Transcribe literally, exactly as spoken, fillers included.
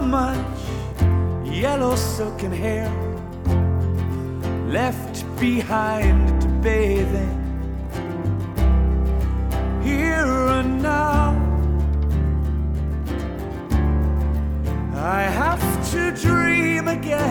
much yellow silken hair left behind to bathe in. Here and now, I have to dream again.